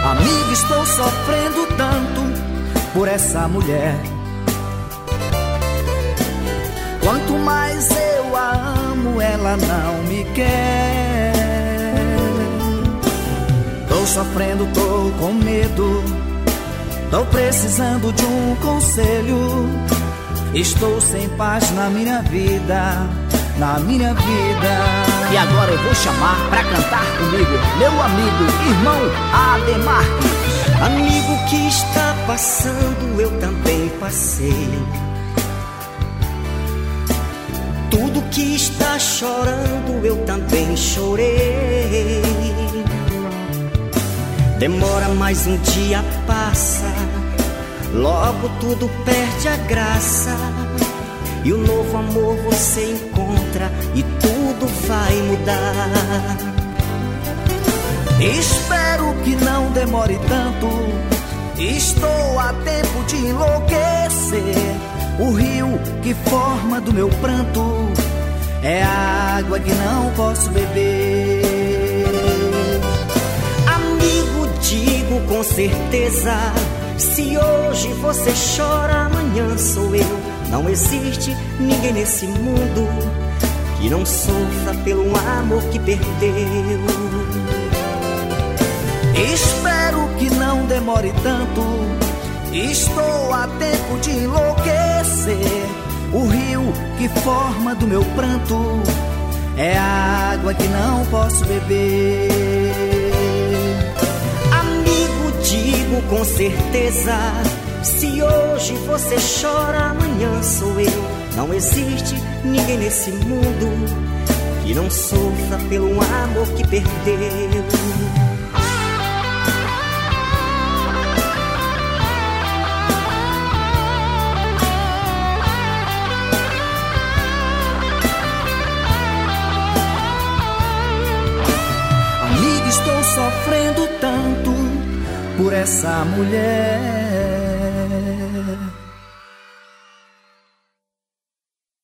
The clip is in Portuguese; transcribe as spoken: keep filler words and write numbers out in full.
Amigo, estou sofrendo tanto por essa mulher. Quanto mais eu a amo, ela não me quer. Tô sofrendo, tô com medo, tô precisando de um conselho. Estou sem paz na minha vida, na minha vida. E agora eu vou chamar pra cantar comigo meu amigo, irmão Ademar. Amigo, que está passando, eu também passei. Tudo que está chorando, eu também chorei. Demora, mais um dia passa, logo tudo perde a graça. E o novo amor você encontra e tudo vai mudar. Espero que não demore tanto, estou a tempo de enlouquecer. O rio que forma do meu pranto é a água que não posso beber. Amigo, digo com certeza, se hoje você chora, amanhã sou eu. Não existe ninguém nesse mundo que não sofra pelo amor que perdeu. Espero que não demore tanto, estou a tempo de enlouquecer. O rio que forma do meu pranto é a água que não posso beber. Amigo, digo com certeza, se hoje você chora, amanhã sou eu. Não existe ninguém nesse mundo que não sofra pelo amor que perdeu. Amigo, estou sofrendo tanto por essa mulher.